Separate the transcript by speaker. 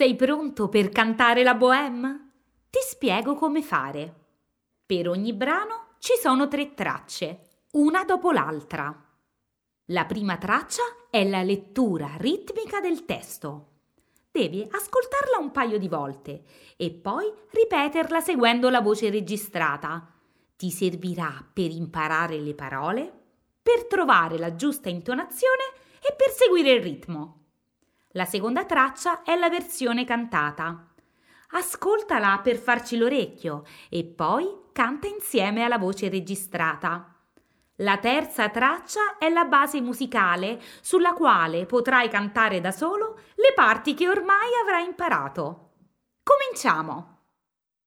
Speaker 1: Sei pronto per cantare la Bohème? Ti spiego come fare. Per ogni brano ci sono 3 tracce, una dopo l'altra. La prima traccia è la lettura ritmica del testo. Devi ascoltarla un paio di volte e poi ripeterla seguendo la voce registrata. Ti servirà per imparare le parole, per trovare la giusta intonazione e per seguire il ritmo. La seconda traccia è la versione cantata. Ascoltala per farci l'orecchio e poi canta insieme alla voce registrata. La terza traccia è la base musicale sulla quale potrai cantare da solo le parti che ormai avrai imparato. Cominciamo!